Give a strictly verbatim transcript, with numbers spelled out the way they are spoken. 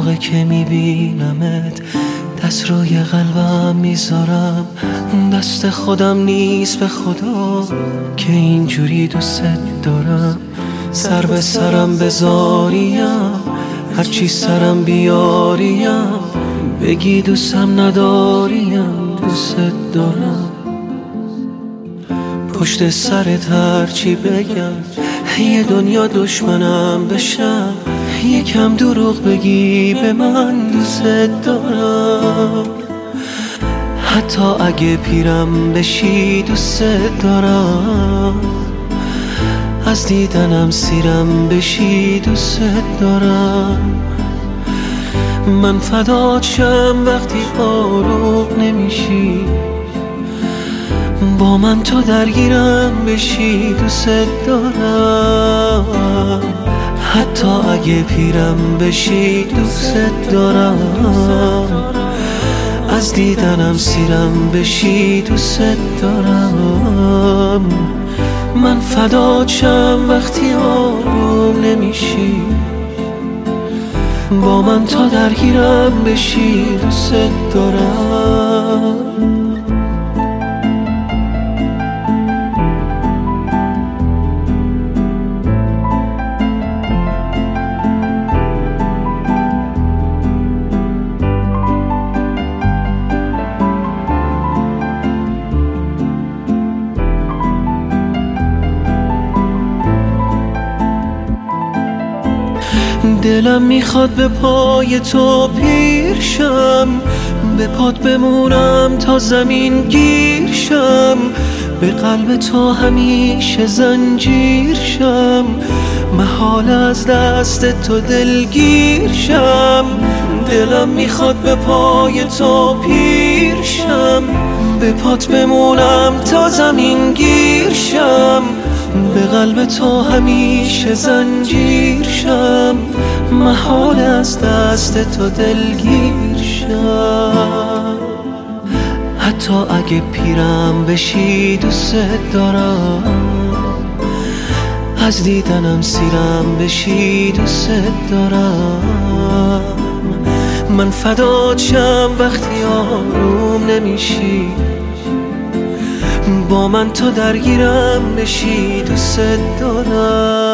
موقع که میبینمت دست روی قلبم میذارم. دست خودم نیست به خدا که اینجوری دوست دارم. سر به سرم بذاریم، هرچی سرم بیاریم، بگی دوستم نداریم، دوست دارم. پشت سرت هرچی بگم یه دنیا دشمنم بشم، یکم دروغ بگی به من دوست دارم. حتی اگه پیرم بشی دوست دارم، از دیدنم سیرم بشی دوست دارم. من فدات شم وقتی آروم نمیشی، با من تو درگیرم بشی دوست دارم. حتی اگه پیرم بشی دوست دارم، از دیدنم سیرم بشی دوست دارم. من فدات شم وقتی آروم نمیشی، با من تو درگیرم بشی دوست دارم. دلم میخواد به پای تو پیر شم، به پات بمونم تا زمین گیر شم، به قلب تو همیشه زنجیر شم، محال از دست تو دلگیر شم. دلم میخواد به پای تو پیر شم، به پات بمونم تا زمین گیر شم، به قلب تو همیشه زنجیر شم، محال از دست تو دلگیر شم. حتی اگه پیرم بشی دوست دارم، از دیدنم سیرم بشی دوست دارم. من فدات شم وقتی آروم نمیشی، با من تو درگیرم بشی دوست دارم.